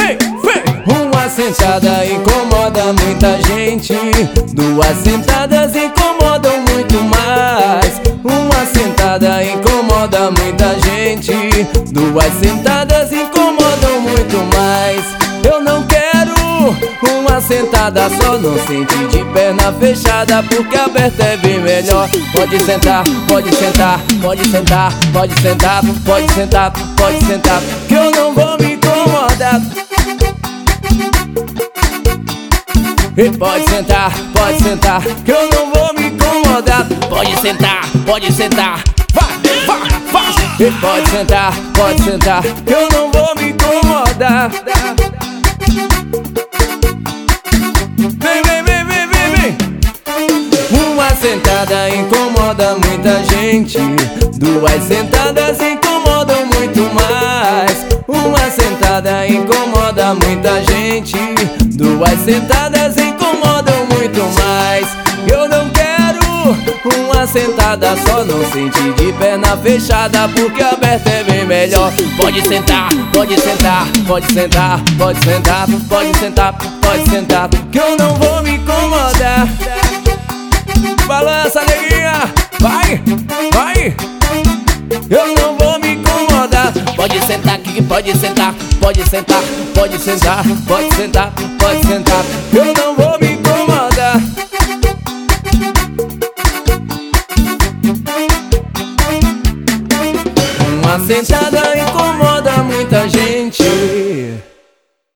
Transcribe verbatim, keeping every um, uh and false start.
vem, vem. Uma sentada incomoda muita gente, duas sentadas incomodam muito mais. Uma sentada incomoda muita gente, duas sentadas incomodam muito mais. Eu não quero uma sentada só, não sente de perna fechada, porque aberta é bem melhor. Pode sentar, pode sentar, pode sentar, pode sentar, pode sentar, pode sentar, que eu não vou me incomodar. E pode sentar, pode sentar, que eu não vou me incomodar. Pode sentar, pode sentar, vai, vai, vai. E pode sentar, pode sentar, que eu não vou me incomodar. Vem, vem, vem, vem, vem, vem. Uma sentada incomoda muita gente, duas sentadas incomodam muito mais. Uma sentada incomoda muita gente, duas sentadas incomodam muito mais. Eu não quero uma sentada só, não sente de perna fechada, porque aberta é bem melhor. Pode sentar, pode sentar, pode sentar, pode sentar, pode sentar, pode sentar, que eu não vou me incomodar. Balança, neguinha, vai, vai. Eu não vou me incomodar. Pode sentar aqui, pode sentar, pode sentar, pode sentar, pode sentar, pode sentar, eu não vou me